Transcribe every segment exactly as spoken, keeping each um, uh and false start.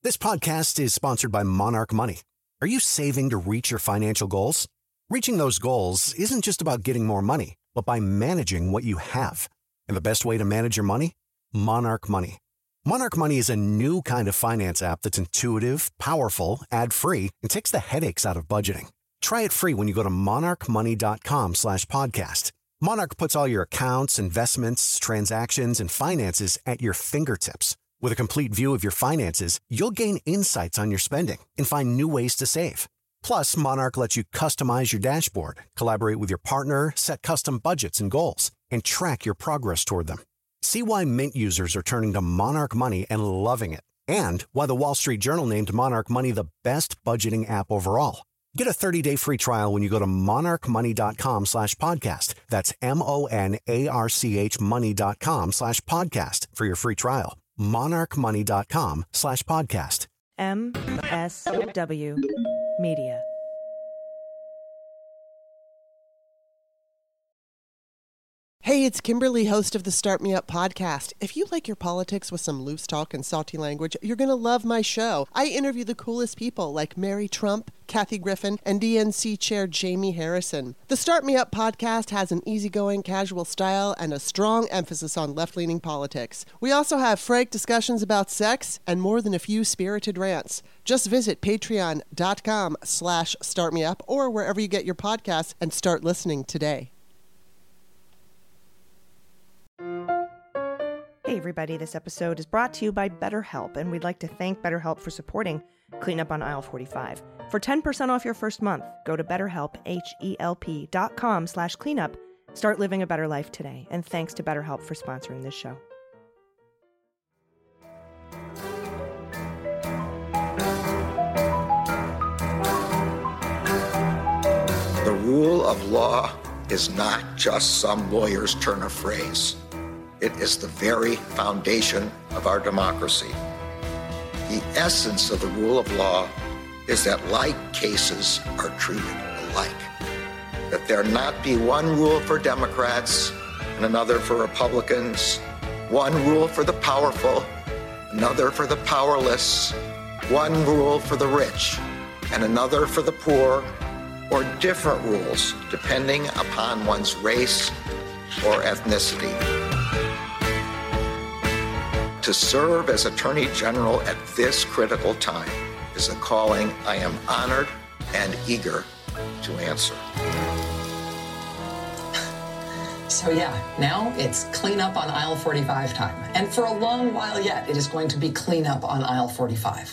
This podcast is sponsored by Monarch Money. Are you saving to reach your financial goals? Reaching those goals isn't just about getting more money, but by managing what you have. And the best way to manage your money? Monarch Money. Monarch Money is a new kind of finance app that's intuitive, powerful, ad-free, and takes the headaches out of budgeting. Try it free when you go to monarchmoney.com slash podcast. Monarch puts all your accounts, investments, transactions, and finances at your fingertips. With a complete view of your finances, you'll gain insights on your spending and find new ways to save. Plus, Monarch lets you customize your dashboard, collaborate with your partner, set custom budgets and goals, and track your progress toward them. See why Mint users are turning to Monarch Money and loving it, and why the Wall Street Journal named Monarch Money the best budgeting app overall. Get a thirty-day free trial when you go to monarchmoney.com slash podcast. That's M-O-N-A-R-C-H money.com slash podcast for your free trial. monarchmoney.com slash podcast. M S W Media. Hey, it's Kimberly, host of the Start Me Up podcast. If you like your politics with some loose talk and salty language, you're going to love my show. I interview the coolest people like Mary Trump, Kathy Griffin, and D N C Chair Jamie Harrison. The Start Me Up podcast has an easygoing, casual style and a strong emphasis on left-leaning politics. We also have frank discussions about sex and more than a few spirited rants. Just visit patreon.com slash startmeup or wherever you get your podcasts and start listening today. Hey everybody, this episode is brought to you by BetterHelp, and we'd like to thank BetterHelp for supporting Cleanup on Aisle forty-five. For ten percent off your first month, go to BetterHelp, H-E-L-P dot com slash cleanup. Start living a better life today, and thanks to BetterHelp for sponsoring this show. The rule of law is not just some lawyer's turn of phrase. It is the very foundation of our democracy. The essence of the rule of law is that like cases are treated alike. That there not be one rule for Democrats and another for Republicans, one rule for the powerful, another for the powerless, one rule for the rich and another for the poor, or different rules depending upon one's race or ethnicity. To serve as Attorney General at this critical time is a calling I am honored and eager to answer. So yeah, now it's cleanup on aisle forty-five time. And for a long while yet, it is going to be cleanup on aisle forty-five.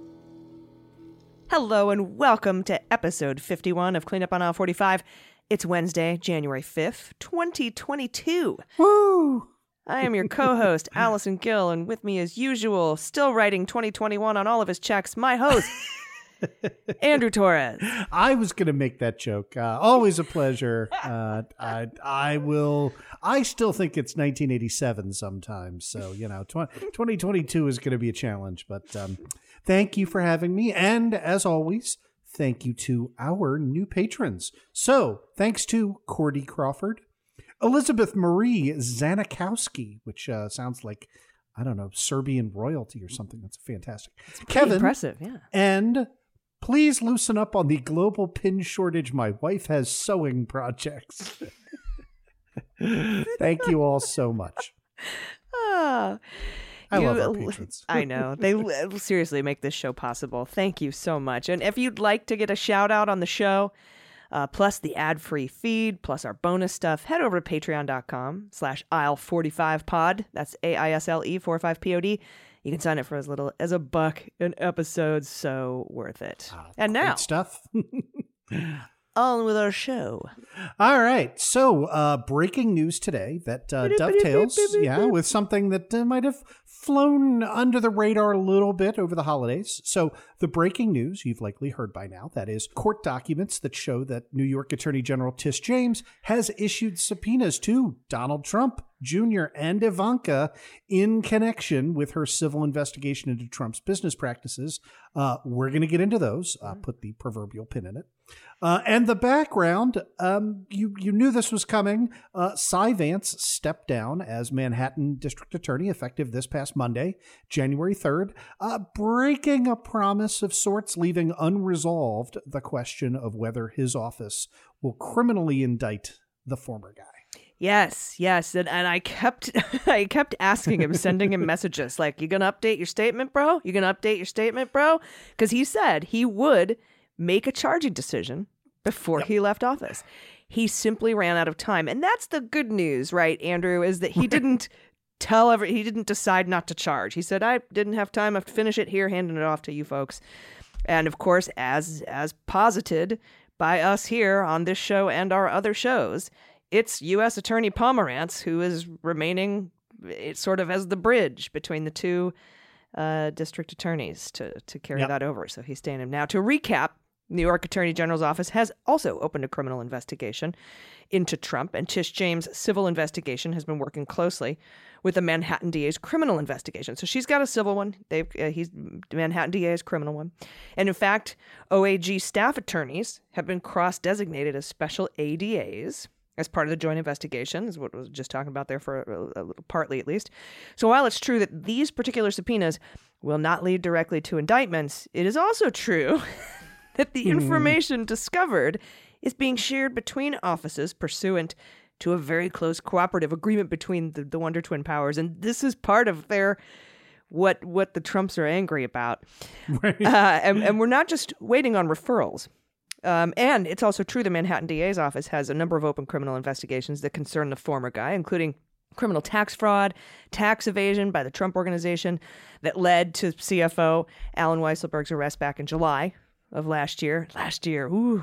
Hello and welcome to episode fifty-one of Cleanup on Aisle forty-five. It's Wednesday, January fifth, twenty twenty-two. Woo! I am your co-host, Allison Gill, and with me as usual, still writing twenty twenty-one on all of his checks, my host, Andrew Torres. I was going to make that joke. Uh, always a pleasure. Uh, I I will. I still think it's nineteen eighty-seven sometimes. So, you know, twenty twenty-two is going to be a challenge. But um, thank you for having me. And as always, thank you to our new patrons. So thanks to Cordy Crawford, Elizabeth Marie Zanikowski, which uh, sounds like, I don't know, Serbian royalty or something. That's fantastic. It's pretty Kevin, impressive, yeah. And please loosen up on the global pin shortage. My wife has sewing projects. Thank you all so much. Ah, I you, love our patrons. I know. They seriously make this show possible. Thank you so much. And if you'd like to get a shout out on the show, Uh, plus the ad-free feed, plus our bonus stuff, head over to patreon.com slash aisle forty-five pod. That's A I S L E forty-five P O D. You can sign up for as little as a buck an episode, so worth it. Oh, and now, great stuff. on with our show. All right. So, uh, breaking news today that uh, dovetails, yeah, with something that uh, might have flown under the radar a little bit over the holidays. So, the breaking news you've likely heard by now, that is court documents that show that New York Attorney General Tish James has issued subpoenas to Donald Trump Junior and Ivanka in connection with her civil investigation into Trump's business practices. Uh, we're going to get into those, uh, put the proverbial pin in it. Uh, and the background, um, you you knew this was coming. Uh, Cy Vance stepped down as Manhattan District Attorney effective this past Monday, January third, uh, breaking a promise of sorts, leaving unresolved the question of whether his office will criminally indict the former guy. Yes, yes, and, and I kept I kept asking him, sending him messages like, "You gonna update your statement, bro? You gonna update your statement, bro?" Because he said he would make a charging decision before yep. he left office. He simply ran out of time. And that's the good news, right, Andrew, is that he didn't tell every, he didn't decide not to charge. He said, I didn't have time. I have to finish it here, handing it off to you folks. And of course, as as posited by us here on this show and our other shows, it's U S Attorney Pomerantz who is remaining it sort of as the bridge between the two uh, district attorneys to, to carry yep. that over. So he's staying in. Now, to recap, New York Attorney General's office has also opened a criminal investigation into Trump, and Tish James' civil investigation has been working closely with the Manhattan D A's criminal investigation. So she's got a civil one. They've uh, he's Manhattan D A's criminal one. And in fact, O A G staff attorneys have been cross-designated as special A D As as part of the joint investigation, is what I was just talking about there for a, a little, partly at least. So while it's true that these particular subpoenas will not lead directly to indictments, it is also true that the information discovered is being shared between offices pursuant to a very close cooperative agreement between the, the Wonder Twin powers. And this is part of their what what the Trumps are angry about. Right. Uh, and, and we're not just waiting on referrals. Um, and it's also true the Manhattan D A's office has a number of open criminal investigations that concern the former guy, including criminal tax fraud, tax evasion by the Trump Organization that led to C F O Alan Weisselberg's arrest back in July of last year. Last year, ooh.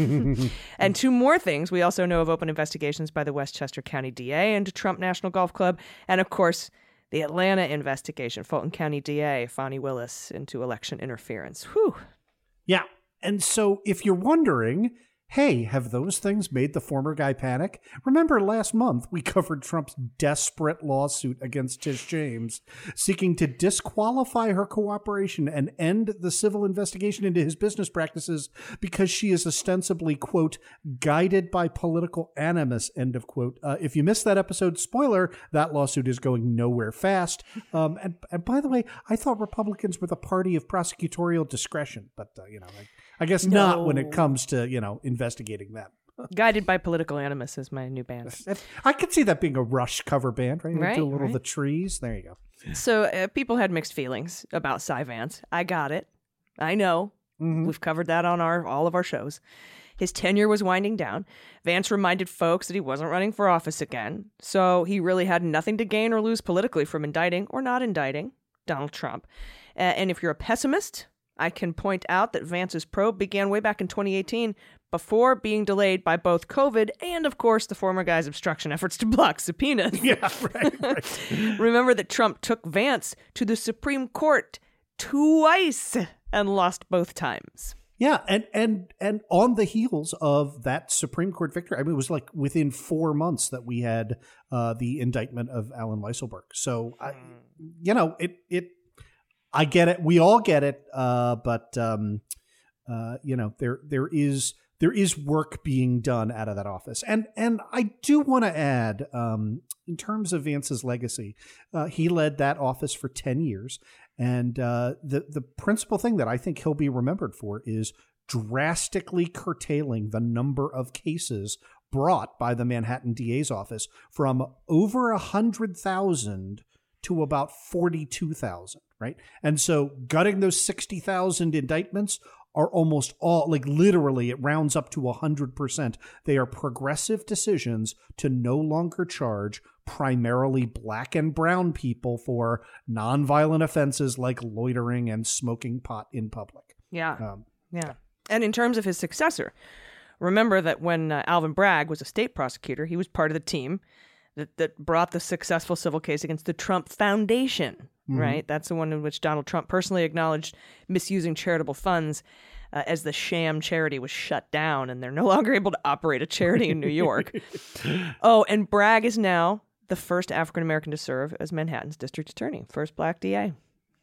And two more things. We also know of open investigations by the Westchester County D A into Trump National Golf Club. And of course, the Atlanta investigation, Fulton County D A Fani Willis into election interference. Whew. Yeah. And so if you're wondering, hey, have those things made the former guy panic? Remember last month we covered Trump's desperate lawsuit against Tish James, seeking to disqualify her cooperation and end the civil investigation into his business practices because she is ostensibly, quote, guided by political animus, end of quote. Uh, if you missed that episode, spoiler, that lawsuit is going nowhere fast. Um, and, and by the way, I thought Republicans were the party of prosecutorial discretion, but, uh, you know, I, I guess no. not when it comes to, you know, investigating them. Guided by Political Animus is my new band. I could see that being a Rush cover band, right? Right, Do a little right. of the trees. There you go. So uh, people had mixed feelings about Cy Vance. I got it. I know. Mm-hmm. We've covered that on our all of our shows. His tenure was winding down. Vance reminded folks that he wasn't running for office again. So he really had nothing to gain or lose politically from indicting or not indicting Donald Trump. Uh, and if you're a pessimist, I can point out that Vance's probe began way back in twenty eighteen before being delayed by both COVID and, of course, the former guy's obstruction efforts to block subpoenas. Yeah, right, right. Remember that Trump took Vance to the Supreme Court twice and lost both times. Yeah, and and and on the heels of that Supreme Court victory, I mean, it was like within four months that we had uh, the indictment of Alan Weisselberg. So, I, you know, it it. I get it. We all get it. Uh, but, um, uh, you know, there there is there is work being done out of that office. And and I do want to add, um, in terms of Vance's legacy, uh, he led that office for ten years. And uh, the, the principal thing that I think he'll be remembered for is drastically curtailing the number of cases brought by the Manhattan D A's office from over one hundred thousand to about forty-two thousand. Right. And so gutting those sixty thousand indictments are almost all, like literally it rounds up to one hundred percent. They are progressive decisions to no longer charge primarily black and brown people for nonviolent offenses like loitering and smoking pot in public. Yeah. Um, yeah. And in terms of his successor, remember that when uh, Alvin Bragg was a state prosecutor, he was part of the team that, that brought the successful civil case against the Trump Foundation. Mm-hmm. Right? That's the one in which Donald Trump personally acknowledged misusing charitable funds uh, as the sham charity was shut down and they're no longer able to operate a charity in New York. Oh, and Bragg is now the first African-American to serve as Manhattan's district attorney, first black D A.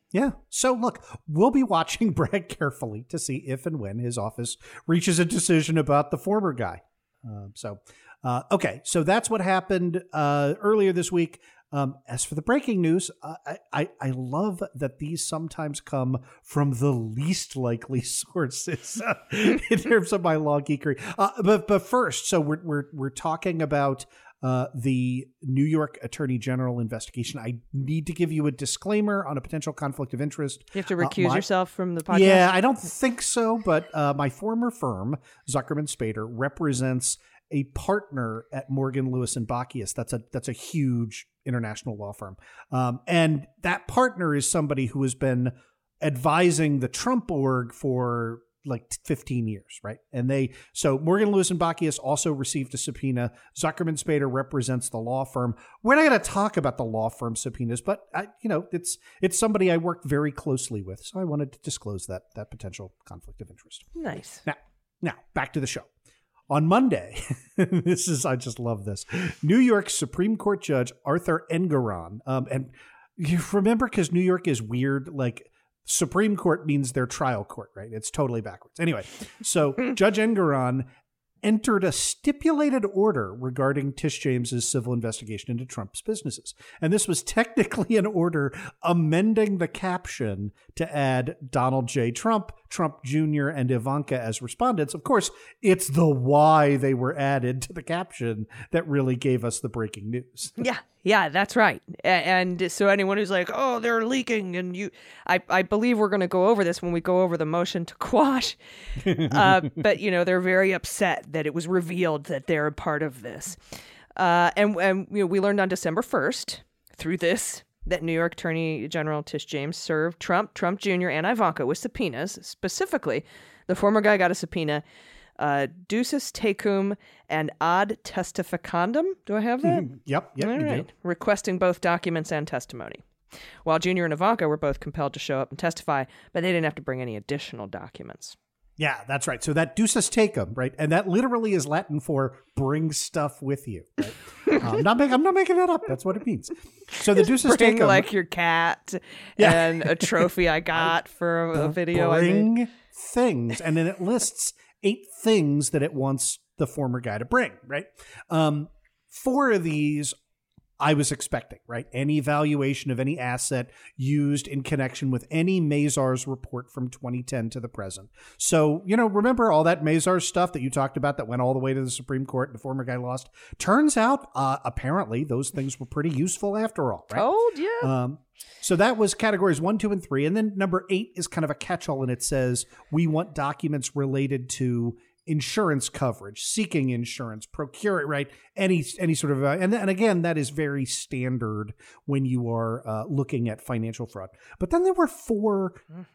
Yeah. So look, we'll be watching Bragg carefully to see if and when his office reaches a decision about the former guy. Uh, so, uh, okay. So that's what happened uh, earlier this week. Um, as for the breaking news, uh, I, I, I love that these sometimes come from the least likely sources uh, in terms of my law geekery. Uh, but but first, so we're we're we're talking about uh, the New York Attorney General investigation. I need to give you a disclaimer on a potential conflict of interest. You have to recuse uh, my, yourself from the podcast? Yeah, I don't think so. But uh, my former firm, Zuckerman Spader, represents a partner at Morgan, Lewis and Bockius. That's a that's a huge international law firm. Um, and that partner is somebody who has been advising the Trump org for like fifteen years, right? And they, so Morgan, Lewis and Bockius also received a subpoena. Zuckerman Spader represents the law firm. We're not going to talk about the law firm subpoenas, but I, you know, it's, it's somebody I worked very closely with. So I wanted to disclose that, that potential conflict of interest. Nice. Now, now back to the show. On Monday, this is, I just love this, New York Supreme Court Judge Arthur Engoron. Um, and you remember, because New York is weird, like Supreme Court means their trial court, right? It's totally backwards. Anyway, so Judge Engoron entered a stipulated order regarding Tish James's civil investigation into Trump's businesses. And this was technically an order amending the caption to add Donald J. Trump, Trump Junior, and Ivanka as respondents. Of course, it's the why they were added to the caption that really gave us the breaking news. Yeah, yeah, that's right. A- And so anyone who's like, oh, they're leaking, and you, I, I believe we're going to go over this when we go over the motion to quash. uh, but, you know, they're very upset that it was revealed that they're a part of this. Uh, and and you know, we learned on December first through this that New York Attorney General Tish James served Trump, Trump Junior, and Ivanka with subpoenas. Specifically, the former guy got a subpoena, uh, Ducis Tecum and ad testificandum. Do I have that? Yep, yep, All you right. do. Requesting both documents and testimony. While Junior and Ivanka were both compelled to show up and testify, but they didn't have to bring any additional documents. Yeah, that's right. So that Ducis Tecum, right? And that literally is Latin for bring stuff with you. Right? I'm, not make, I'm not making that up. That's what it means. So the Ducis Bring Tecum. like your cat Yeah. and a trophy I got for a, a video I made. Bring things. And then it lists eight things that it wants the former guy to bring, right? Um, four of these I was expecting, right? Any valuation of any asset used in connection with any Mazars report from twenty ten to the present. So, you know, remember all that Mazars stuff that you talked about that went all the way to the Supreme Court and the former guy lost? Turns out, uh, apparently, those things were pretty useful after all, right? Oh, yeah. Um, so that was categories one, two, and three. And then number eight is kind of a catch-all, and it says, we want documents related to insurance coverage, seeking insurance, procure it, right? Any any sort of, uh, and, and again, that is very standard when you are uh, looking at financial fraud. But then there were four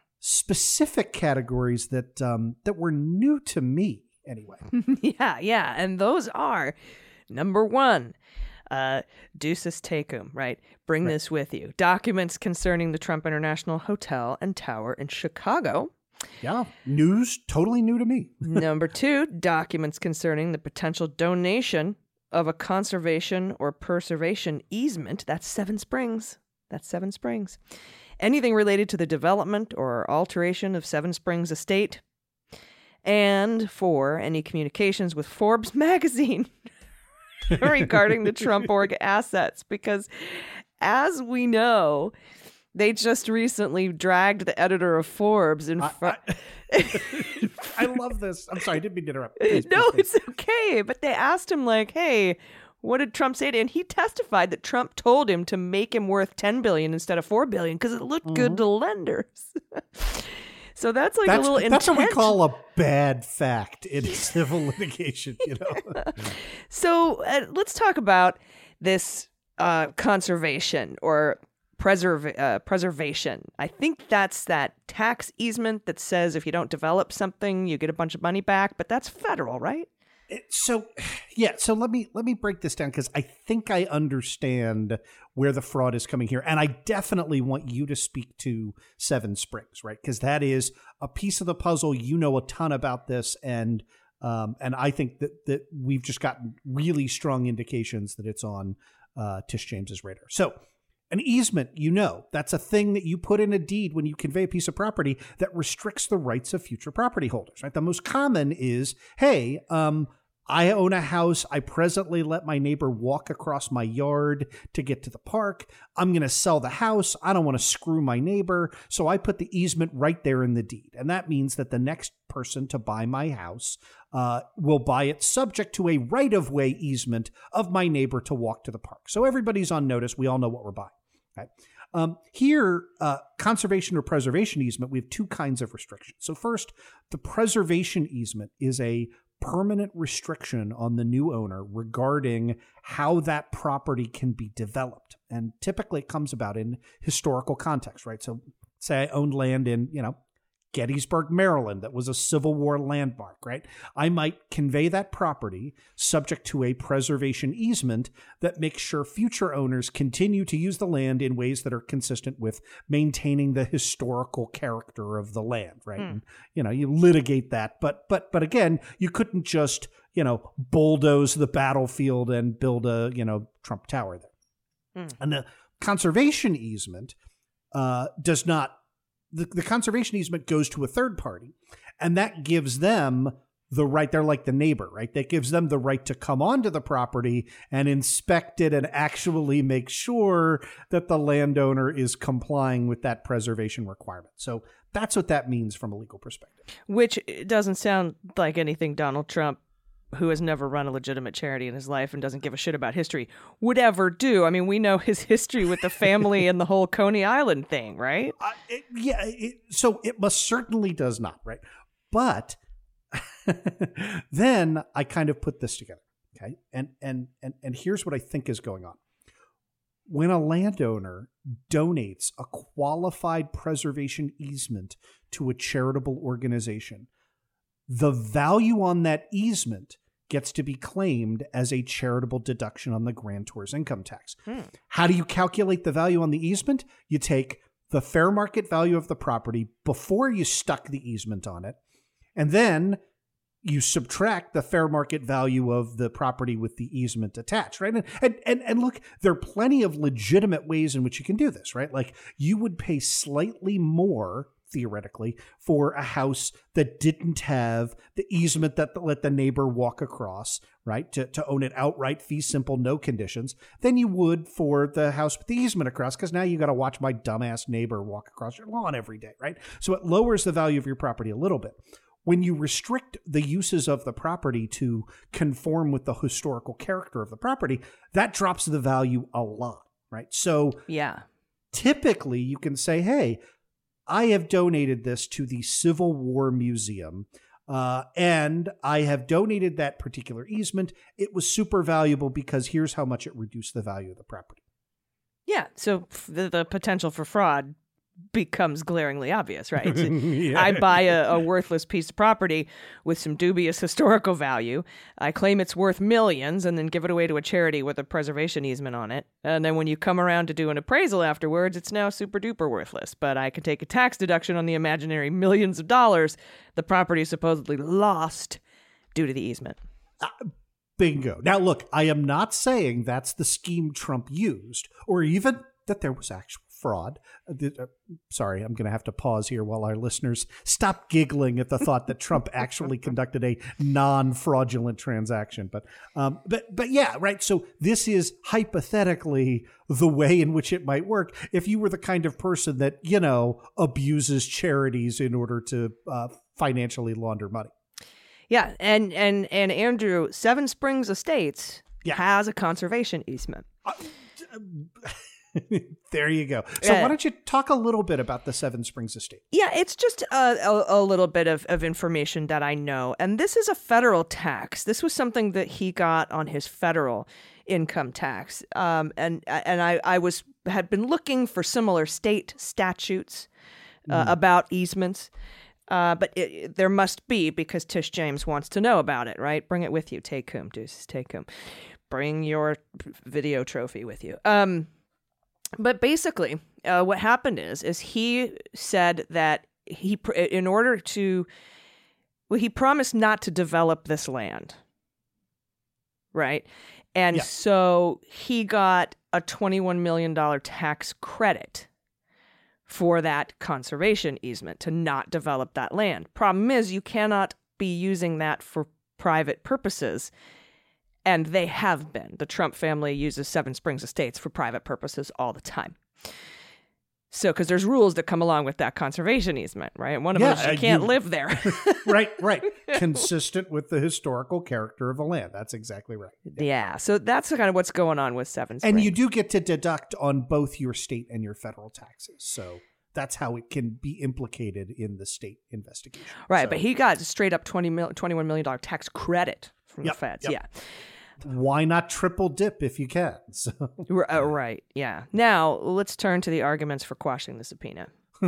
specific categories that um, that were new to me anyway. yeah, yeah. And those are, number one, uh, Ducis Tecum, right? Bring Right. this with you. Documents concerning the Trump International Hotel and Tower in Chicago. Yeah, news, totally new to me. Number two, documents concerning the potential donation of a conservation or preservation easement. That's Seven Springs. That's Seven Springs. Anything related to the development or alteration of Seven Springs estate. And four, any communications with Forbes magazine regarding the Trump org assets. Because as we know, they just recently dragged the editor of Forbes in front. I, I, I love this. I'm sorry, I didn't mean to interrupt. Please, No, please, please. it's okay. But they asked him, like, hey, what did Trump say to you? And he testified that Trump told him to make him worth ten billion dollars instead of four billion dollars because it looked good to lenders. So that's like That's, a little that's intent. what we call a bad fact in civil litigation, you know? So uh, let's talk about this uh, conservation or preserv- uh, preservation. I think that's that tax easement that says if you don't develop something, you get a bunch of money back, but that's federal, right? So, yeah. So let me let me break this down because I think I understand where the fraud is coming here, and I definitely want you to speak to Seven Springs, right? Because that is a piece of the puzzle. You know a ton about this, and um, and I think that that we've just gotten really strong indications that it's on uh, Tish James's radar. So, An easement, you know, that's a thing that you put in a deed when you convey a piece of property that restricts the rights of future property holders, right? The most common is, hey, um, I own a house. I presently let my neighbor walk across my yard to get to the park. I'm going to sell the house. I don't want to screw my neighbor. So I put the easement right there in the deed. And that means that the next person to buy my house uh, will buy it subject to a right-of-way easement of my neighbor to walk to the park. So everybody's on notice. We all know what we're buying. Okay. Um, here, uh, conservation or preservation easement, we have two kinds of restrictions. So first, the preservation easement is a permanent restriction on the new owner regarding how that property can be developed. And typically it comes about in historical context, right? So say I owned land in, you know, Gettysburg, Maryland, that was a Civil War landmark, right? I might convey that property subject to a preservation easement that makes sure future owners continue to use the land in ways that are consistent with maintaining the historical character of the land, right? Mm. And, you know, you litigate that, but but but again, you couldn't just, you know, bulldoze the battlefield and build a, you know, Trump Tower there. Mm. And the conservation easement uh, does not The, the conservation easement goes to a third party, and that gives them the right. They're like the neighbor, right? That gives them the right to come onto the property and inspect it and actually make sure that the landowner is complying with that preservation requirement. So that's what that means from a legal perspective. Which doesn't sound like anything Donald Trump, who has never run a legitimate charity in his life and doesn't give a shit about history, would ever do. I mean, we know his history with the family and the whole Coney Island thing, right? Uh, it, yeah, it, so it most certainly does not, right? But then I kind of put this together, okay? And, and, and, and here's what I think is going on. When a landowner donates a qualified preservation easement to a charitable organization, the value on that easement gets to be claimed as a charitable deduction on the grantor's income tax. Hmm. How do you calculate the value on the easement? You take the fair market value of the property before you stuck the easement on it, and then you subtract the fair market value of the property with the easement attached, right? And, and, and, and look, there are plenty of legitimate ways in which you can do this, right? Like you would pay slightly more theoretically, for a house that didn't have the easement that let the neighbor walk across, right, to, to own it outright, fee simple, no conditions, than you would for the house with the easement across, because now you got to watch my dumbass neighbor walk across your lawn every day, right? So it lowers the value of your property a little bit. When you restrict the uses of the property to conform with the historical character of the property, that drops the value a lot, right? So yeah, typically you can say, hey, I have donated this to the Civil War Museum, uh, and I have donated that particular easement. It was super valuable because here's how much it reduced the value of the property. Yeah, so the, the potential for fraud becomes glaringly obvious, right? Yeah. I buy a, a worthless piece of property with some dubious historical value. I claim it's worth millions and then give it away to a charity with a preservation easement on it. And then when you come around to do an appraisal afterwards, it's now super duper worthless. But I can take a tax deduction on the imaginary millions of dollars the property is supposedly lost due to the easement. Uh, bingo. Now, look, I am not saying that's the scheme Trump used, or even that there was actual fraud. Uh, sorry, I'm going to have to pause here while our listeners stop giggling at the thought that Trump actually conducted a non-fraudulent transaction. But, um, but, but yeah, right. So this is hypothetically the way in which it might work if you were the kind of person that, you know, abuses charities in order to uh, financially launder money. Yeah, and and and Andrew, Seven Springs Estates yeah. has a conservation easement. Uh, There you go. So uh, why don't you talk a little bit about the Seven Springs Estate? Yeah, it's just a, a, a little bit of, of information that I know. And this is a federal tax. This was something that he got on his federal income tax. Um, and and I, I was had been looking for similar state statutes uh, mm. about easements. Uh, but it, there must be, because Tish James wants to know about it, right? Bring it with you. Take whom, deuces, take whom. Bring your video trophy with you. Um But basically, uh, what happened is, is he said that he, in order to, well, he promised not to develop this land, right? And Yeah. so he got a twenty-one million dollars tax credit for that conservation easement to not develop that land. Problem is, you cannot be using that for private purposes. And they have been. The Trump family uses Seven Springs Estates for private purposes all the time. So, because there's rules that come along with that conservation easement, right? And one of Yeah, them is you uh, can't you- live there. Right, right. Consistent with the historical character of the land. That's exactly right. Yeah, so that's kind of what's going on with Seven Springs. And you do get to deduct on both your state and your federal taxes. So that's how it can be implicated in the state investigation. Right, So but he got straight up twenty mil, twenty-one million dollars tax credit from Yep, the feds. yep. Yeah. why not triple dip if you can? So R- uh, right, yeah. Now, let's turn to the arguments for quashing the subpoena,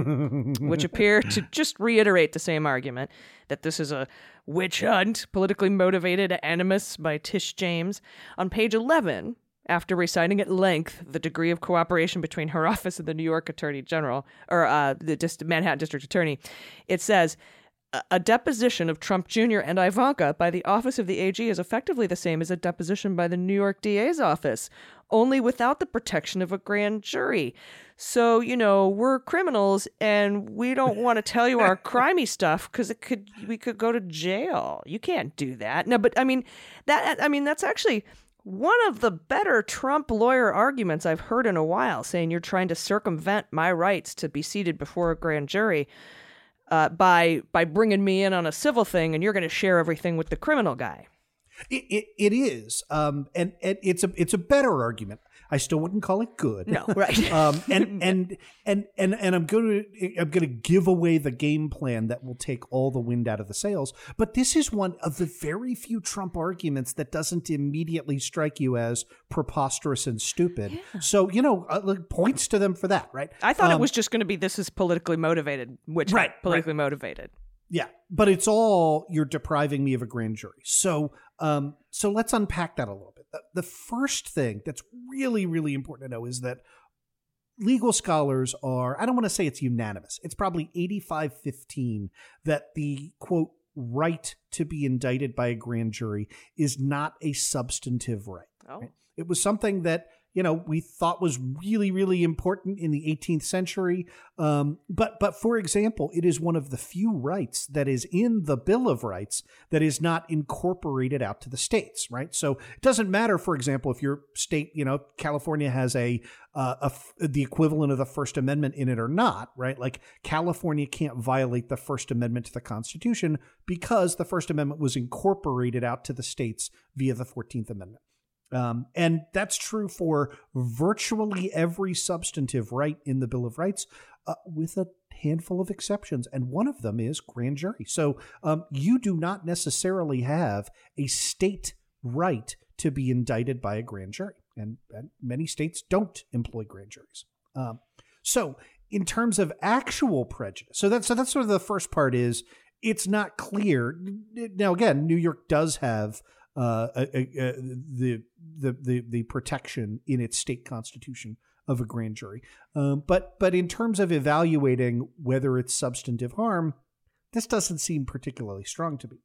which appear to just reiterate the same argument that this is a witch hunt, politically motivated animus by Tish James. On page eleven, after reciting at length the degree of cooperation between her office and the New York Attorney General, or uh, the Dist- Manhattan District Attorney, it says, a deposition of Trump Junior and Ivanka by the office of the A G is effectively the same as a deposition by the New York D A's office, only without the protection of a grand jury. So, you know, we're criminals and we don't want to tell you our crimey stuff because it could we could go to jail. You can't do that. No, but I mean that I mean that's actually one of the better Trump lawyer arguments I've heard in a while, saying you're trying to circumvent my rights to be seated before a grand jury. Uh, by by bringing me in on a civil thing, and you're going to share everything with the criminal guy. It it, it is, um, and, and it's a it's a better argument. I still wouldn't call it good. No, right. um, and, and and and and I'm going to I'm going to give away the game plan that will take all the wind out of the sails. But this is one of the very few Trump arguments that doesn't immediately strike you as preposterous and stupid. Yeah. So you know, uh, look, points to them for that, right? I thought um, it was just going to be this is politically motivated, which right, politically right. motivated. Yeah, but it's all you're depriving me of a grand jury. So, um, so let's unpack that a little bit. The, the first thing that's really, really important to know is that legal scholars are, I don't want to say it's unanimous. It's probably eighty-five fifteen that the, quote, right to be indicted by a grand jury is not a substantive right. Oh. Right? It was something that, you know, we thought was really, really important in the eighteenth century. Um, but, but for example, it is one of the few rights that is in the Bill of Rights that is not incorporated out to the states, right? So it doesn't matter, for example, if your state, you know, California has a, uh, a f- the equivalent of the First Amendment in it or not, right? Like California can't violate the First Amendment to the Constitution because the First Amendment was incorporated out to the states via the fourteenth Amendment. Um, and that's true for virtually every substantive right in the Bill of Rights, uh, with a handful of exceptions. And one of them is grand jury. So um, you do not necessarily have a state right to be indicted by a grand jury. And, and many states don't employ grand juries. Um, so in terms of actual prejudice, so that's, so that's sort of the first part is it's not clear. Now, again, New York does have Uh, uh, uh, the, the the the protection in its state constitution of a grand jury, um, but but in terms of evaluating whether it's substantive harm, this doesn't seem particularly strong to me.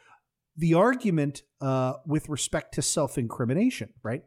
The argument uh, with respect to self-incrimination, right,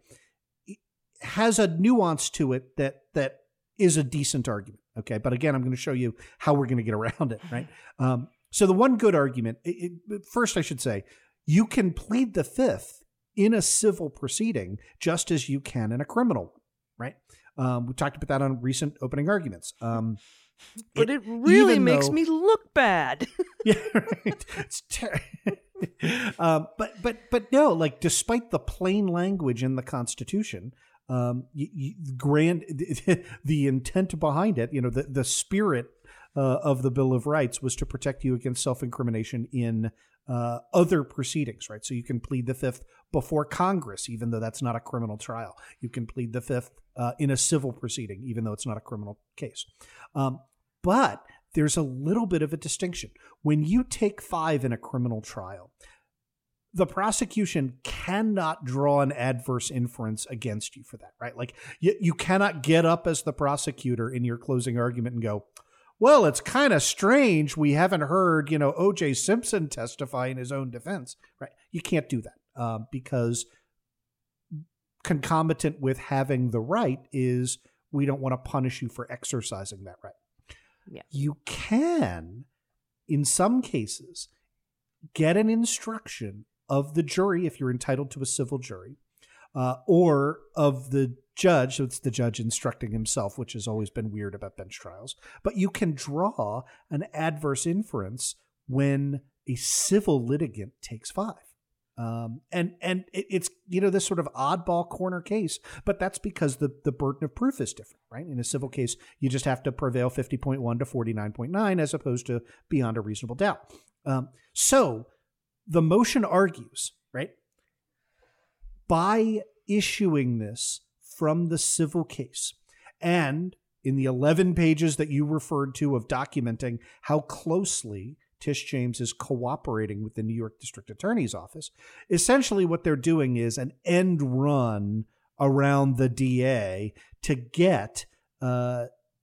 has a nuance to it that that is a decent argument. Okay, but again, I'm going to show you how we're going to get around it. Right. Um, so the one good argument, it, it, first, I should say. You can plead the fifth in a civil proceeding just as you can in a criminal one, right? Um, we talked about that on recent opening arguments. Um, but it, it really makes though, me look bad. Yeah, right. It's ter- um, but but but no, like despite the plain language in the Constitution, um, you, you, grand the intent behind it, you know, the the spirit uh, of the Bill of Rights was to protect you against self-incrimination in Uh, other proceedings, right? So you can plead the fifth before Congress, even though that's not a criminal trial. You can plead the fifth uh, in a civil proceeding, even though it's not a criminal case. Um, but there's a little bit of a distinction. When you take five in a criminal trial, the prosecution cannot draw an adverse inference against you for that, right? Like you, you cannot get up as the prosecutor in your closing argument and go, well, it's kind of strange we haven't heard, you know, O J Simpson testify in his own defense, right? You can't do that um, because concomitant with having the right is we don't want to punish you for exercising that right. Yeah. You can, in some cases, get an instruction of the jury if you're entitled to a civil jury, uh, or of the judge. So it's the judge instructing himself, which has always been weird about bench trials. But you can draw an adverse inference when a civil litigant takes five. Um, and and it, it's, you know, this sort of oddball corner case, but that's because the, the burden of proof is different, right? In a civil case, you just have to prevail fifty point one to forty-nine point nine as opposed to beyond a reasonable doubt. Um, so the motion argues, right, by issuing this from the civil case and in the eleven pages that you referred to of documenting how closely Tish James is cooperating with the New York District Attorney's Office. Essentially what they're doing is an end run around the D A to get uh,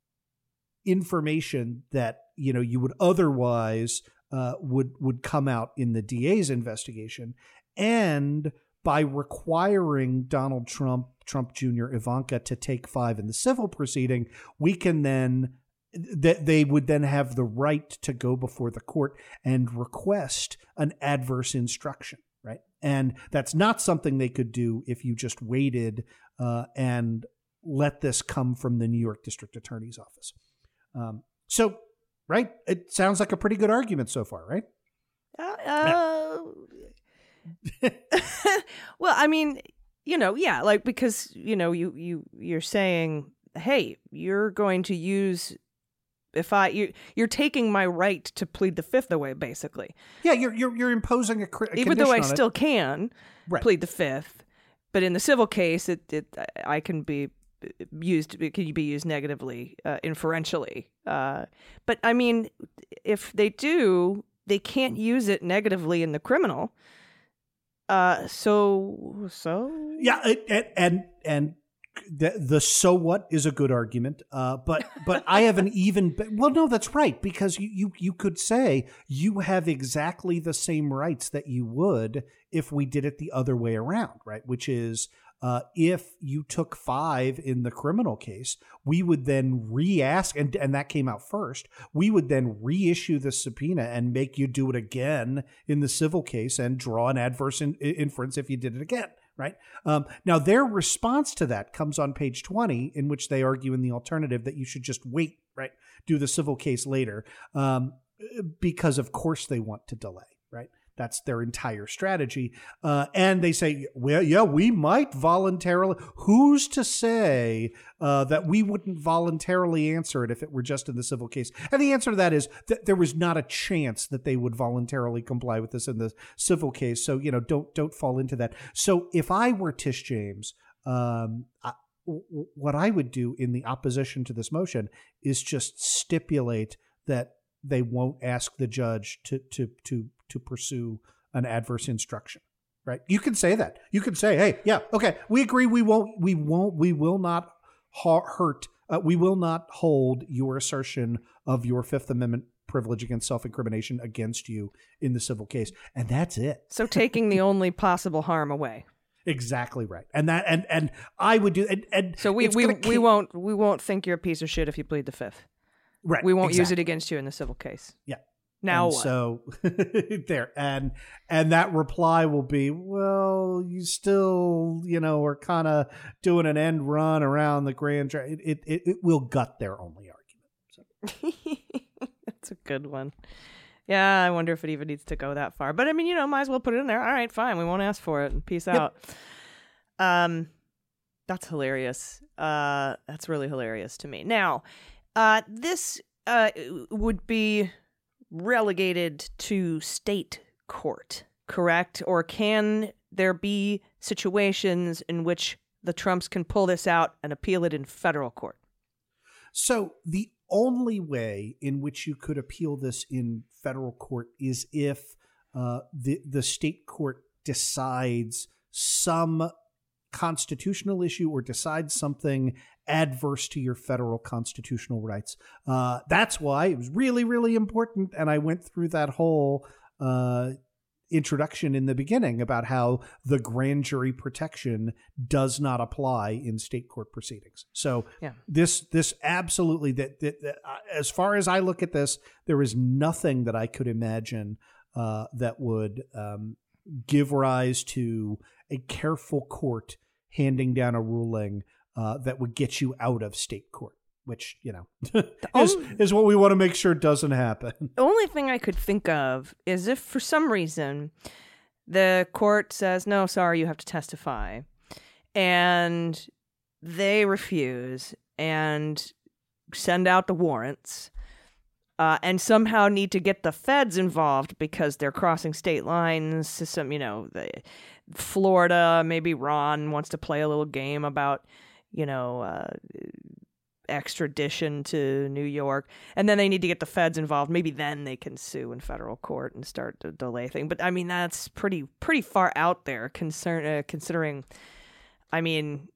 information that, you know, you would otherwise uh, would would come out in the D A's investigation. And by requiring Donald Trump, Trump Junior, Ivanka to take five in the civil proceeding, we can then that they would then have the right to go before the court and request an adverse instruction, right? And that's not something they could do if you just waited uh, and let this come from the New York District Attorney's Office. Um, so, right, it sounds like a pretty good argument so far, right? Uh, uh, well, I mean, you know, yeah, like because you know, you you you're saying, hey, you're going to use. If I you you're taking my right to plead the fifth away, basically. Yeah, you're you're you're imposing a, a even though I still it. can right. plead the fifth, but in the civil case, it, it I can be used it can be used negatively, uh, inferentially. Uh, but I mean, if they do, they can't use it negatively in the criminal. Uh, so so yeah, it, and and. and The, the so what is a good argument, uh, but but I have an even well no that's right because you, you you could say you have exactly the same rights that you would if we did it the other way around, right? Which is uh, if you took five in the criminal case, we would then re-ask, and and that came out first. We would then reissue the subpoena and make you do it again in the civil case and draw an adverse in, inference if you did it again. Right. Um, now, their response to that comes on page twenty, in which they argue in the alternative that you should just wait, right, do the civil case later, um, because, of course, they want to delay. Right. That's their entire strategy. Uh, and they say, well, yeah, we might voluntarily. Who's to say uh, that we wouldn't voluntarily answer it if it were just in the civil case? And the answer to that is that there was not a chance that they would voluntarily comply with this in the civil case. So, you know, don't don't fall into that. So if I were Tish James, um, I, w- what I would do in the opposition to this motion is just stipulate that they won't ask the judge to to to to pursue an adverse instruction, right? You can say that. You can say, hey, yeah, okay, we agree. We won't, we won't, we will not ha- hurt. Uh, we will not hold your assertion of your Fifth Amendment privilege against self-incrimination against you in the civil case. And that's it. So taking the only possible harm away. Exactly right. And that, and, and I would do, and, and so we, we, gonna, we won't, we won't think you're a piece of shit if you plead the fifth. Right. We won't exactly. use it against you in the civil case. Yeah. Now and what? So there, and and that reply will be, well, you still, you know, are kind of doing an end run around the grand jury. It, it it it will gut their only argument. So. That's a good one. Yeah, I wonder if it even needs to go that far. But I mean, you know, might as well put it in there. All right, fine, we won't ask for it. And peace yep. out. Um, that's hilarious. Uh, that's really hilarious to me. Now, uh, this uh would be relegated to state court, correct? Or can there be situations in which the Trumps can pull this out and appeal it in federal court? So the only way in which you could appeal this in federal court is if uh, the the state court decides some constitutional issue or decides something adverse to your federal constitutional rights. Uh, that's why it was really, really important. And I went through that whole uh, introduction in the beginning about how the grand jury protection does not apply in state court proceedings. So yeah. this this absolutely that, that, that uh, as far as I look at this, there is nothing that I could imagine uh, that would um, give rise to a careful court handing down a ruling uh, that would get you out of state court, which, you know, is, only, is what we want to make sure doesn't happen. The only thing I could think of is if for some reason the court says, no, sorry, you have to testify, and they refuse and send out the warrants uh, and somehow need to get the feds involved because they're crossing state lines. Some, you know, the, Florida, maybe Ron wants to play a little game about, you know, uh, extradition to New York, and then they need to get the feds involved. Maybe then they can sue in federal court and start to delay thing. But I mean, that's pretty pretty far out there. Concern uh, considering, I mean,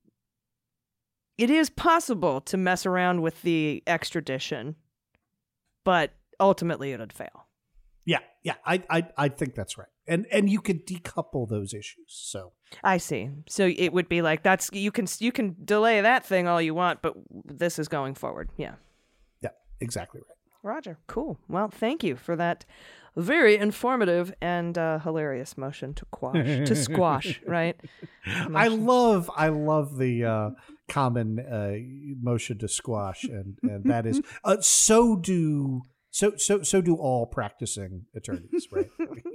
it is possible to mess around with the extradition, but ultimately it'd fail. Yeah, yeah, I I I think that's right. And and you could decouple those issues. So I see. So it would be like that's you can you can delay that thing all you want, but this is going forward. Yeah. Yeah, exactly right. Roger. Cool. Well, thank you for that very informative and uh, hilarious motion to quash to squash. Right. Motion. I love I love the uh, common uh, motion to squash, and and that is uh, so do. So so so do all practicing attorneys, right?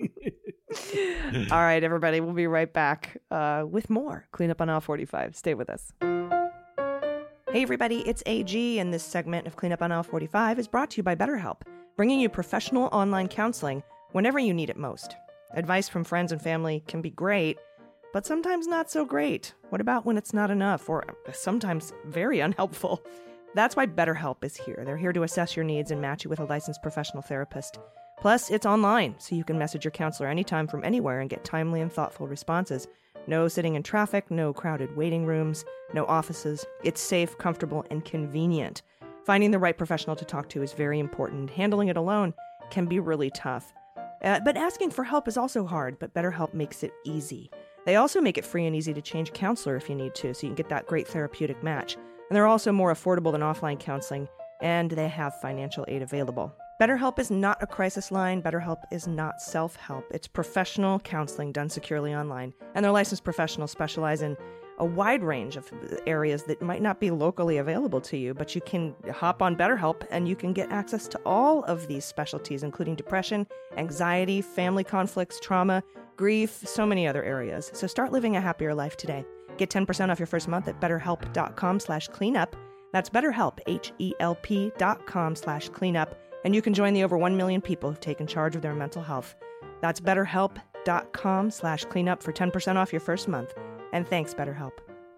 All right, everybody. We'll be right back uh, with more Cleanup on Aisle forty-five. Stay with us. Hey, everybody. It's A G, and this segment of Cleanup on Aisle forty-five is brought to you by BetterHelp, bringing you professional online counseling whenever you need it most. Advice from friends and family can be great, but sometimes not so great. What about when it's not enough or sometimes very unhelpful? That's why BetterHelp is here. They're here to assess your needs and match you with a licensed professional therapist. Plus, it's online, so you can message your counselor anytime from anywhere and get timely and thoughtful responses. No sitting in traffic, no crowded waiting rooms, no offices. It's safe, comfortable, and convenient. Finding the right professional to talk to is very important. Handling it alone can be really tough. Uh, but asking for help is also hard, but BetterHelp makes it easy. They also make it free and easy to change counselor if you need to, so you can get that great therapeutic match. And they're also more affordable than offline counseling, and they have financial aid available. BetterHelp is not a crisis line. BetterHelp is not self-help. It's professional counseling done securely online. And their licensed professionals specialize in a wide range of areas that might not be locally available to you, but you can hop on BetterHelp and you can get access to all of these specialties, including depression, anxiety, family conflicts, trauma, grief, so many other areas. So start living a happier life today. Get ten percent off your first month at betterhelp.com slash cleanup. That's BetterHelp, H-E-L-P dot com slash cleanup. And you can join the over one million people who've taken charge of their mental health. That's betterhelp.com slash cleanup for ten percent off your first month. And thanks, BetterHelp.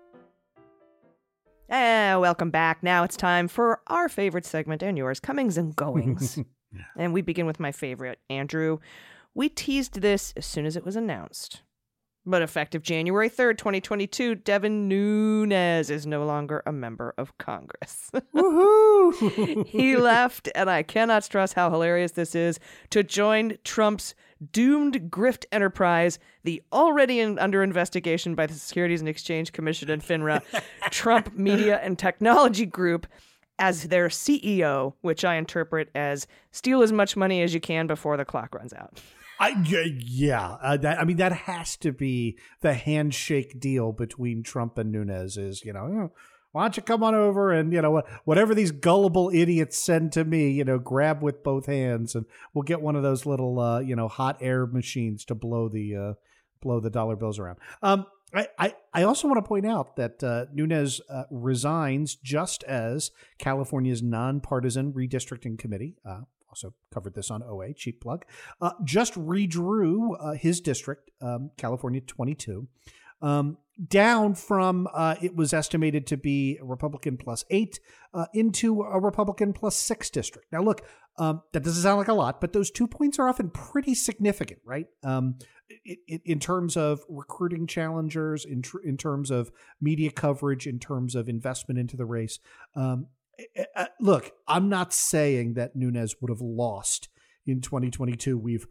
Eh, welcome back. Now it's time for our favorite segment and yours, Comings and Goings. And we begin with my favorite, Andrew. We teased this as soon as it was announced. But effective January third, twenty twenty-two, Devin Nunes is no longer a member of Congress. Woohoo! He left, and I cannot stress how hilarious this is, to join Trump's doomed grift enterprise, the already in, under investigation by the Securities and Exchange Commission and FINRA, Trump Media and Technology Group, as their C E O, which I interpret as steal as much money as you can before the clock runs out. I, yeah, uh, that, I mean, that has to be the handshake deal between Trump and Nunes is, you know, why don't you come on over and, you know, whatever these gullible idiots send to me, you know, grab with both hands and we'll get one of those little, uh, you know, hot air machines to blow the uh, blow the dollar bills around. Um, I, I, I also want to point out that uh, Nunes uh, resigns just as California's nonpartisan redistricting committee, uh, also covered this on O A, cheap plug, uh, just redrew uh, his district, um, California twenty-two, um, down from, uh, it was estimated to be a Republican plus eight uh, into a Republican plus six district. Now, look, um, that doesn't sound like a lot, but those two points are often pretty significant, right? Um, it, it, in terms of recruiting challengers, in, tr- in terms of media coverage, in terms of investment into the race. Um, Uh, look, I'm not saying that Nunes would have lost in twenty twenty-two. We've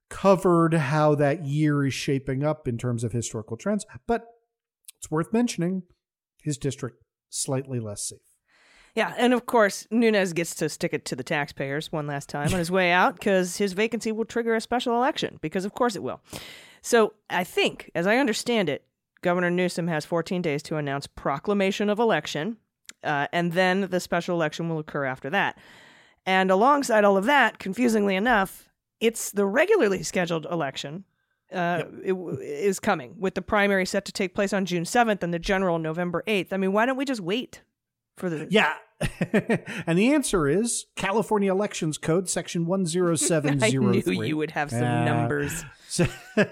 covered how that year is shaping up in terms of historical trends. But it's worth mentioning his district slightly less safe. Yeah, and of course, Nunes gets to stick it to the taxpayers one last time on his way out because his vacancy will trigger a special election, because of course it will. So I think, as I understand it, Governor Newsom has fourteen days to announce proclamation of election, uh, and then the special election will occur after that. And alongside all of that, confusingly enough, it's the regularly scheduled election uh, yep. it, is coming, with the primary set to take place on June seventh and the general November eighth. I mean, why don't we just wait for the... Yeah. And the answer is California Elections Code, Section one oh seven oh three. I knew you would have some uh, numbers. So,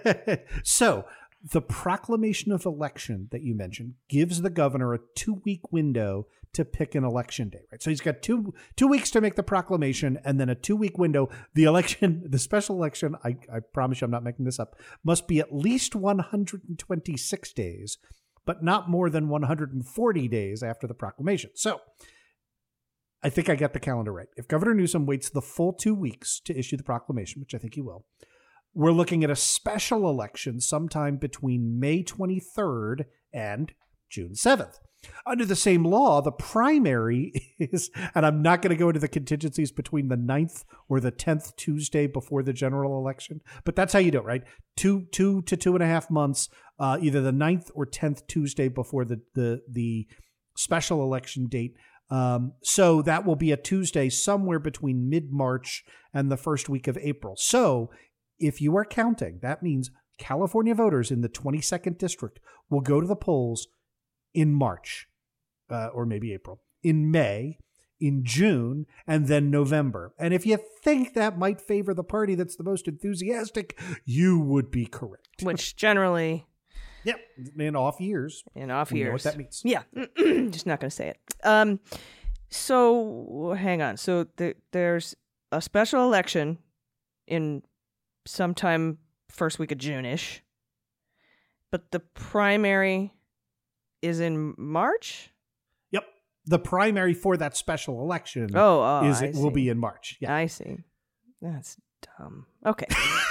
so the proclamation of election that you mentioned gives the governor a two-week window to pick an election day, right? So he's got two two weeks to make the proclamation, and then a two-week window. The election, the special election, I, I promise you I'm not making this up, must be at least one hundred twenty-six days, but not more than one hundred forty days after the proclamation. So I think I got the calendar right. If Governor Newsom waits the full two weeks to issue the proclamation, which I think he will, we're looking at a special election sometime between May twenty-third and June seventh. Under the same law, the primary is, and I'm not going to go into the contingencies between the ninth or the tenth Tuesday before the general election, but that's how you do it, right? Two, two to two and a half months, uh, either the ninth or tenth Tuesday before the, the, the special election date. Um, so that will be a Tuesday somewhere between mid-March and the first week of April. So if you are counting, that means California voters in the twenty-second district will go to the polls in March, uh, or maybe April, in May, in June, and then November. And if you think that might favor the party that's the most enthusiastic, you would be correct. Which generally... Yep, in off years. In off we years. know what that means. Yeah, just not going to say it. Um, so, hang on. So the, there's a special election in sometime first week of June-ish, but the primary is in March? Yep. The primary for that special election oh, oh, is I it see. will be in March. Yeah. I see. That's dumb. Okay.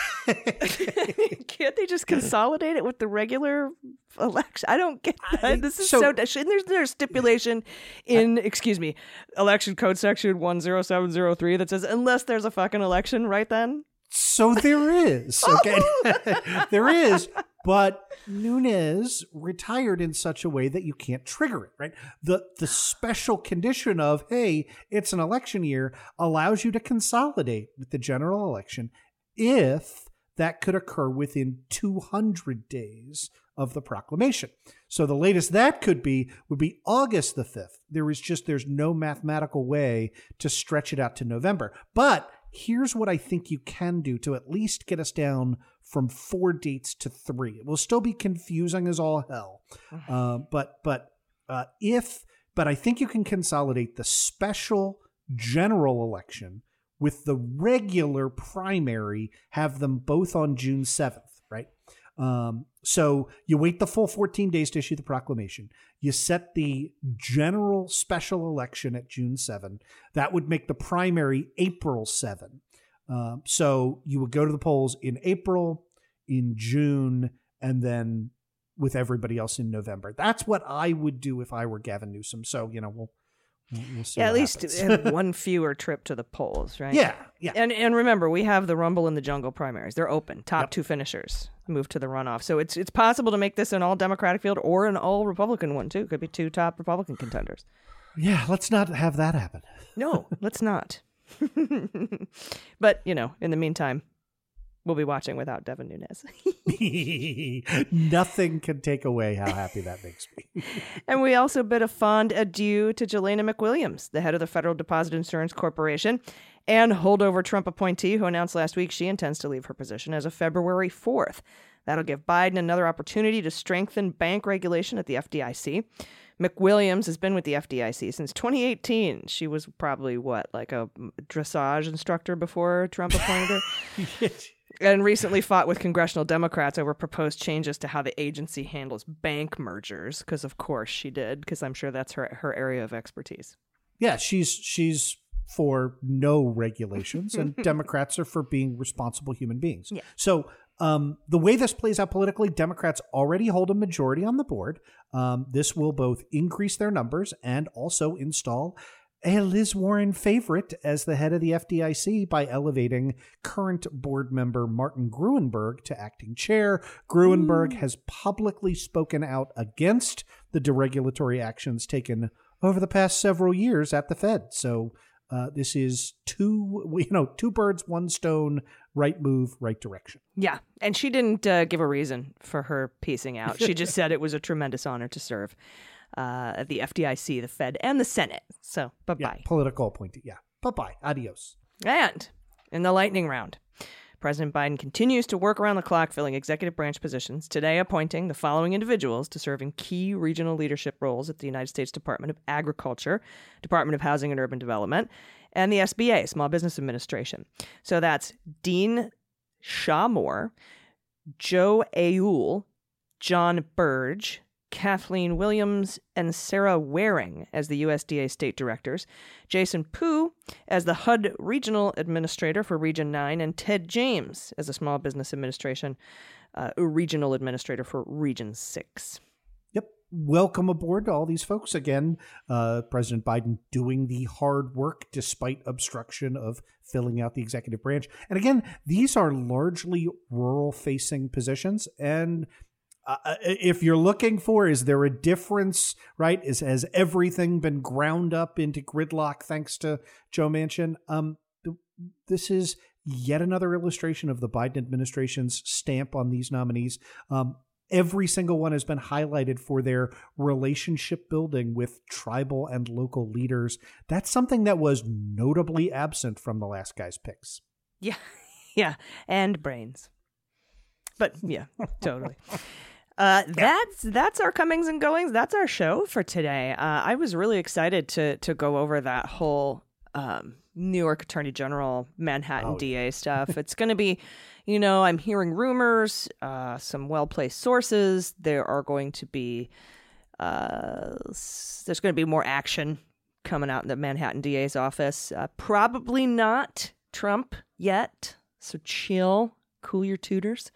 Can't they just consolidate it with the regular election? I don't get that. I, this is so, so there's there's stipulation in I, excuse me, election code section one oh seven oh three that says unless there's a fucking election right then. So there is. Okay. There is, but Nunes retired in such a way that you can't trigger it, right? The the special condition of, hey, it's an election year allows you to consolidate with the general election if that could occur within two hundred days of the proclamation. So the latest that could be would be August the fifth. There is just, there's no mathematical way to stretch it out to November. But here's what I think you can do to at least get us down from four dates to three. It will still be confusing as all hell. Uh, but, but uh, if, but I think you can consolidate the special general election with the regular primary, have them both on June seventh, right? Um, so you wait the full fourteen days to issue the proclamation. You set the general special election at June seventh. That would make the primary April seventh. Uh, so you would go to the polls in April, in June, and then with everybody else in November. That's what I would do if I were Gavin Newsom. So, you know, we'll We'll see yeah, at least least have one fewer trip to the polls, right? Yeah, yeah. And and remember, we have the Rumble in the Jungle primaries. They're open. Top Yep. two finishers move to the runoff. So it's it's possible to make this an all Democratic field or an all Republican one too. Could be two top Republican contenders. Yeah, let's not have that happen. No, let's not. But you know, in the meantime, we'll be watching without Devin Nunes. Nothing can take away how happy that makes me. And we also bid a fond adieu to Jelena McWilliams, the head of the Federal Deposit Insurance Corporation, and holdover Trump appointee who announced last week she intends to leave her position as of February fourth. That'll give Biden another opportunity to strengthen bank regulation at the F D I C. McWilliams has been with the F D I C since twenty eighteen. She was probably, what, like a dressage instructor before Trump appointed her? And recently fought with congressional Democrats over proposed changes to how the agency handles bank mergers, because of course she did, because I'm sure that's her, her area of expertise. Yeah, she's she's for no regulations, and Democrats are for being responsible human beings. Yeah. So um, the way this plays out politically, Democrats already hold a majority on the board. Um, this will both increase their numbers and also install a Liz Warren favorite as the head of the F D I C by elevating current board member Martin Gruenberg to acting chair. Gruenberg mm. has publicly spoken out against the deregulatory actions taken over the past several years at the Fed. So uh, this is two, you know, two birds, one stone, right move, right direction. Yeah. And she didn't uh, give a reason for her piecing out. She just said it was a tremendous honor to serve uh, at the F D I C, the Fed, and the Senate. So bye-bye. Yeah, political appointee. Yeah. Bye-bye. Adios. And in the lightning round, President Biden continues to work around the clock filling executive branch positions, today appointing the following individuals to serve in key regional leadership roles at the United States Department of Agriculture, Department of Housing and Urban Development, and the S B A, Small Business Administration. So that's Dean Shaw Moore, Joe Aul, John Burge, Kathleen Williams, and Sarah Waring as the U S D A state directors, Jason Pooh as the H U D regional administrator for Region nine, and Ted James as the Small Business Administration uh, regional administrator for Region six. Yep. Welcome aboard to all these folks. Again, uh, President Biden doing the hard work despite obstruction of filling out the executive branch. And again, these are largely rural-facing positions, and Uh, if you're looking for, is there a difference, right? Is has everything been ground up into gridlock thanks to Joe Manchin? Um, th- this is yet another illustration of the Biden administration's stamp on these nominees. Um, every single one has been highlighted for their relationship building with tribal and local leaders. That's something that was notably absent from the last guy's picks. Yeah, yeah, and brains. But yeah, totally. Uh, that's that's our comings and goings. That's our show for today. Uh, I was really excited to to go over that whole um, New York Attorney General, Manhattan oh, D A stuff. It's going to be, you know, I'm hearing rumors, uh, some well-placed sources. There are going to be, uh, there's going to be more action coming out in the Manhattan D A's office. Uh, probably not Trump yet, so chill, cool your tutors.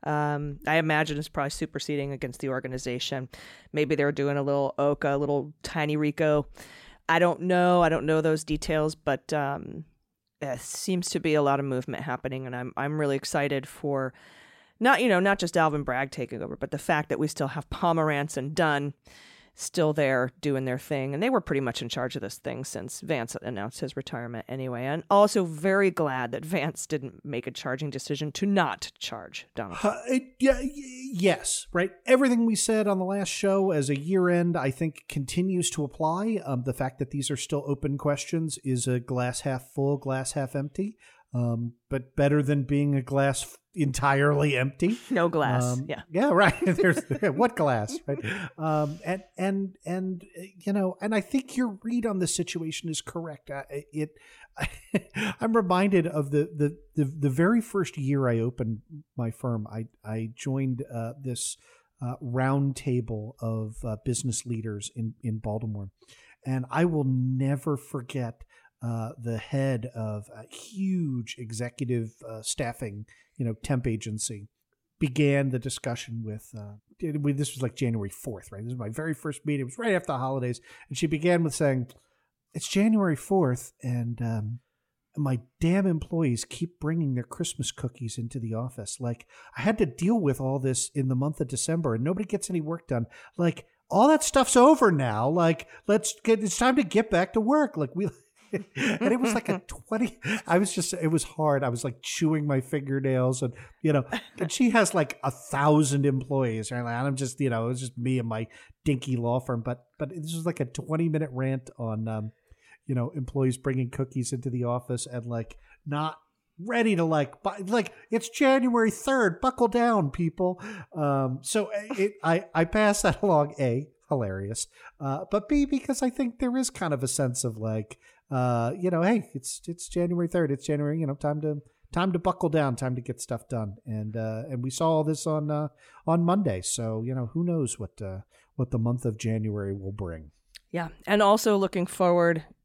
Um, I imagine it's probably superseding against the organization. Maybe they're doing a little O C A, a little tiny RICO. I don't know. I don't know those details, but um, there seems to be a lot of movement happening, and I'm I'm really excited for not you know not just Alvin Bragg taking over, but the fact that we still have Pomerantz and Dunn still there doing their thing. And they were pretty much in charge of this thing since Vance announced his retirement anyway. And also very glad that Vance didn't make a charging decision to not charge Donald Trump. Uh, yeah, yes, right. Everything we said on the last show as a year end, I think, continues to apply. Um, the fact that these are still open questions is a glass half full, glass half empty. Um, but better than being a glass entirely empty. No glass. Um, yeah. Yeah. Right. There's what glass, right? Um, and, and, and, you know, and I think your read on the situation is correct. Uh, it, I, I'm reminded of the, the, the, the very first year I opened my firm. I, I joined, uh, this, uh, round table of, uh, business leaders in, in Baltimore. And I will never forget Uh, the head of a huge executive uh, staffing, you know, temp agency, began the discussion with, uh, this was like January fourth, right? This was my very first meeting. It was right after the holidays. And she began with saying, it's January fourth, and um, my damn employees keep bringing their Christmas cookies into the office. Like, I had to deal with all this in the month of December, and nobody gets any work done. Like, all that stuff's over now. Like, let's get, it's time to get back to work. Like, we... And it was like a twenty, I was just, it was hard. I was like chewing my fingernails and, you know, and she has like a thousand employees. Right? And I'm just, you know, it was just me and my dinky law firm. But, but this was like a twenty minute rant on, um, you know, employees bringing cookies into the office and like not ready to like, buy, like it's January third, buckle down, people. Um, so it, I, I pass that along, A, hilarious. Uh, but B, because I think there is kind of a sense of like, Uh, you know, hey, it's it's January third. It's January. You know, time to time to buckle down. Time to get stuff done. And uh, and we saw all this on uh, on Monday. So you know, who knows what uh, what the month of January will bring. Yeah, and also looking forward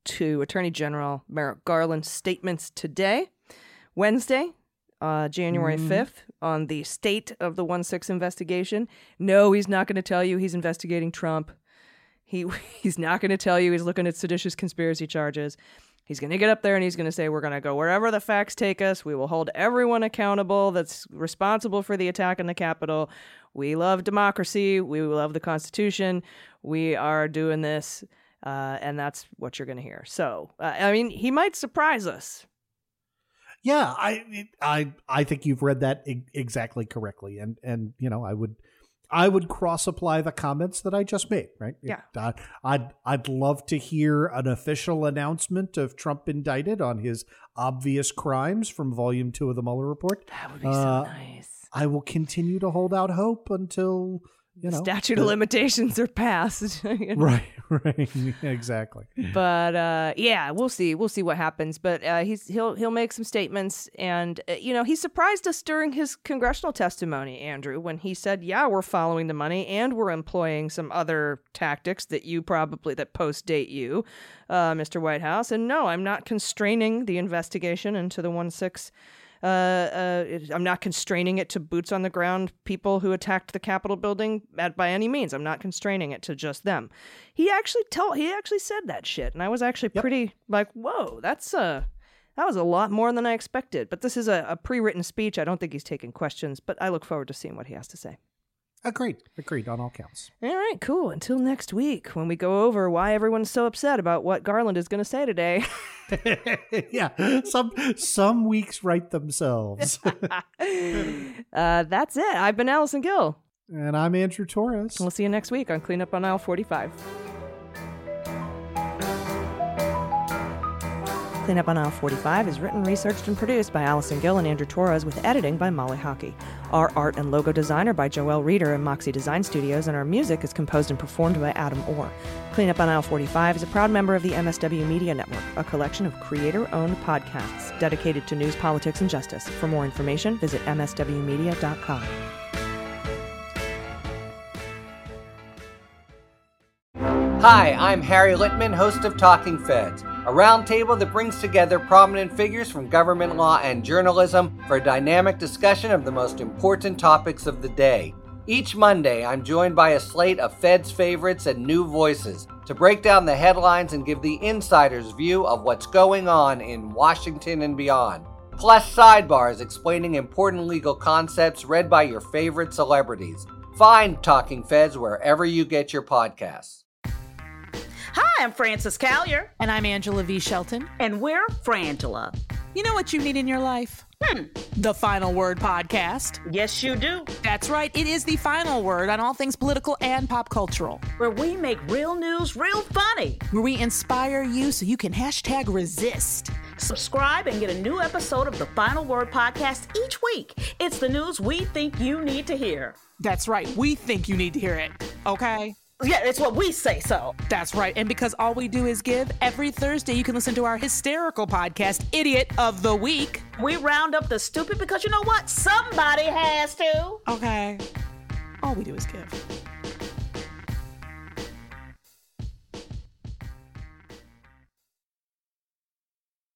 to Attorney General Merrick Garland's statements today, Wednesday, uh, January fifth, on the state of the one six investigation. No, he's not going to tell you he's investigating Trump. He He's not going to tell you he's looking at seditious conspiracy charges. He's going to get up there and he's going to say, we're going to go wherever the facts take us. We will hold everyone accountable that's responsible for the attack on the Capitol. We love democracy. We love the Constitution. We are doing this, uh, and that's what you're going to hear. So, uh, I mean, he might surprise us. Yeah, I I I think you've read that e- exactly correctly, and and you know I would I would cross apply the comments that I just made. Right? Yeah. I, I'd I'd love to hear an official announcement of Trump indicted on his obvious crimes from Volume Two of the Mueller report. That would be uh, so nice. I will continue to hold out hope until you know statute the, of limitations are passed. You know? Right, right, exactly. But uh, yeah, we'll see. We'll see what happens. But uh, he's he'll he'll make some statements, and uh, you know he surprised us during his congressional testimony, Andrew, when he said, "Yeah, we're following the money, and we're employing some other tactics that you probably that post date you, uh, Mister White House." And no, I'm not constraining the investigation into the one six. Uh, uh, I'm not constraining it to boots on the ground people who attacked the Capitol building at, by any means. I'm not constraining it to just them. He actually told, he actually said that shit, and I was actually Yep. pretty like, whoa, that's a, that was a lot more than I expected. But this is a, a pre-written speech. I don't think he's taking questions, but I look forward to seeing what he has to say. Agreed, agreed on all counts. All right, cool. Until next week, when we go over why everyone's so upset about what Garland is going to say today. Yeah, some some weeks write themselves. uh, that's it. I've been Allison Gill. And I'm Andrew Torres. We'll see you next week on Clean Up on Aisle forty-five. Clean Up on Aisle forty-five is written, researched, and produced by Allison Gill and Andrew Torres with editing by Molly Hockey. Our art and logo design are by Joelle Reeder and Moxie Design Studios, and our music is composed and performed by Adam Orr. Clean Up on Aisle forty-five is a proud member of the M S W Media Network, a collection of creator-owned podcasts dedicated to news, politics, and justice. For more information, visit m s w media dot com. Hi, I'm Harry Littman, host of Talking Feds, a roundtable that brings together prominent figures from government law and journalism for a dynamic discussion of the most important topics of the day. Each Monday, I'm joined by a slate of Feds favorites and new voices to break down the headlines and give the insider's view of what's going on in Washington and beyond. Plus sidebars explaining important legal concepts read by your favorite celebrities. Find Talking Feds wherever you get your podcasts. Hi, I'm Frances Callier. And I'm Angela V. Shelton. And we're Frangela. You know what you need in your life? Hmm. The Final Word Podcast. Yes, you do. That's right. It is the final word on all things political and pop cultural. Where we make real news real funny. Where we inspire you so you can hashtag resist. Subscribe and get a new episode of the Final Word Podcast each week. It's the news we think you need to hear. That's right. We think you need to hear it. Okay? Yeah, it's what we say so. That's right. And because all we do is give, every Thursday you can listen to our hysterical podcast, Idiot of the Week. We round up the stupid because you know what? Somebody has to. Okay. All we do is give.